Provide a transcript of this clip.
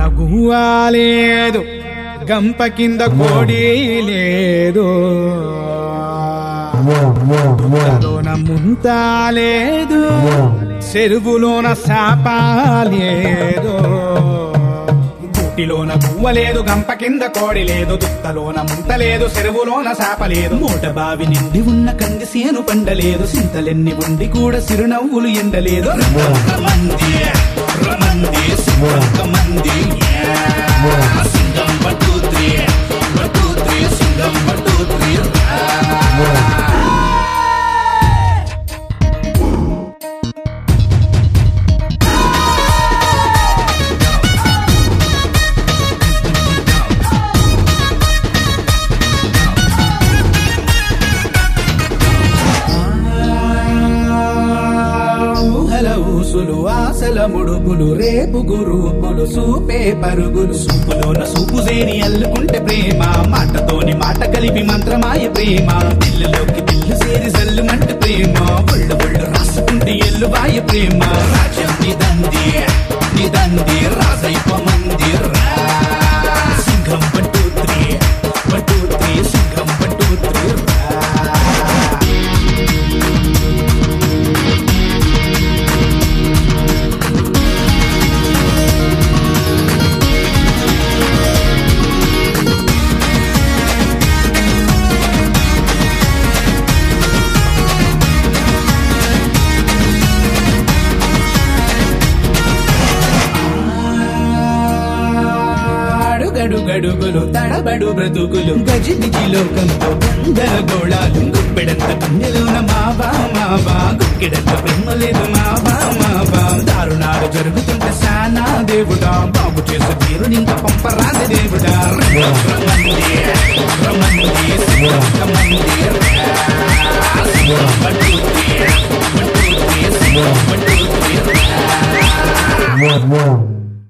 గువ్వా లేదు, గంప కింద కోడి లేదు, దుబ్బలోన ముంత లేదు, చెరువులోన సాప లేదు. గూటిలోన గువ్వ లేదు, గంప కింద కోడి లేదు, దుత్తలోన ముంత లేదు, చెరువులోన సాప లేదు. మూట బావి నిండి ఉన్న కంది సేను పండలేదు, సింతలెన్ని ఉండి కూడా సిరునవ్వులు ఎండలేదు. రమంది రమంది మంది సింగం బటూత్రి బటూత్రి సింగం బటూత్రి. ఊసులు ఆశల ముడుపులు రేపు గురూపులు సూపే పరుగులు, సూపులోన సూపు చేని అల్లుకుంటే ప్రేమ, మాటతోని మాట కలిపి మంత్రమాయ ప్రేమ, దిల్లులోకి దిల్లు సేరి జల్లుమంటే ప్రేమ, ఒళ్ళు ఒళ్ళు రాసుకుంటే ఎల్లువాయ ప్రేమ. రాజ్యం నిదంది నిదంది రాజైప మందిర్ సింహం బటూత్రి బటూత్రి సింహం బటూత్రి. గడుగడుగులు తడబడు బ్రతుకులు గజిబిజి లోకంతో గందరగోళాలు, గుప్పెడంత కన్నెలోన మావా మావా, గుక్కెడంత ప్రేమ లేదు మావా మావా. దారుణాలు జరుగుతుంటే సానా దేవుడా, బాబు చేసే తీరు ఇంకా పంపరాని దేవుడా. రమంది రమంది